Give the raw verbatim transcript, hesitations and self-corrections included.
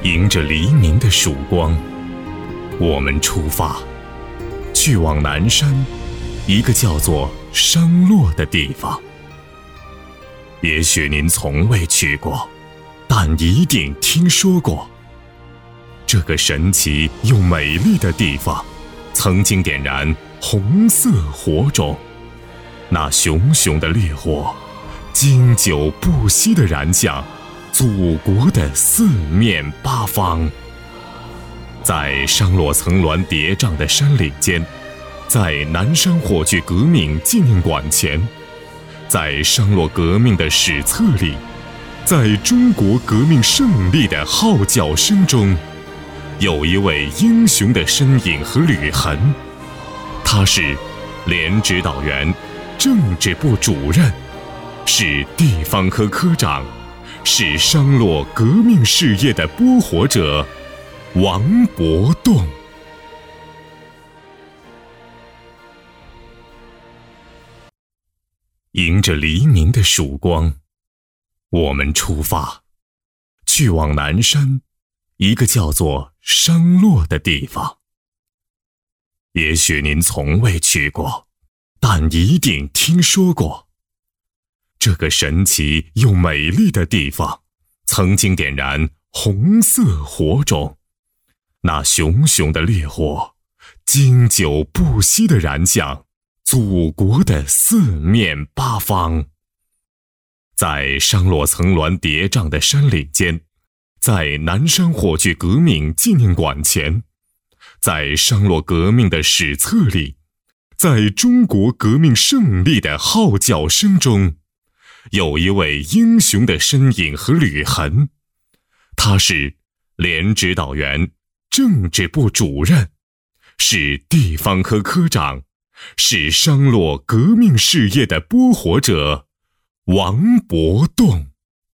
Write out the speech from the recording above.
迎着黎明的曙光，我们出发，去往南山一个叫做商洛的地方。也许您从未去过，但一定听说过。这个神奇又美丽的地方，曾经点燃红色火种，那熊熊的烈火，经久不息地燃向祖国的四面八方。在商洛层峦叠嶂的山岭间，在南山火炬革命纪念馆前，在商洛革命的史册里，在中国革命胜利的号角声中，有一位英雄的身影和履痕。他是连指导员、政治部主任，是地方科科长，是商洛革命事业的拨火者王伯栋。迎着黎明的曙光，我们出发，去往南山一个叫做商洛的地方。也许您从未去过，但一定听说过。这个神奇又美丽的地方，曾经点燃红色火种，那熊熊的烈火，经久不息地燃向祖国的四面八方。在商洛层峦叠嶂的山岭间，在南山火炬革命纪念馆前，在商洛革命的史册里，在中国革命胜利的号角声中，有一位英雄的身影和履痕。他是连指导员、政治部主任，是地方科科长，是商洛革命事业的拨火者王伯栋。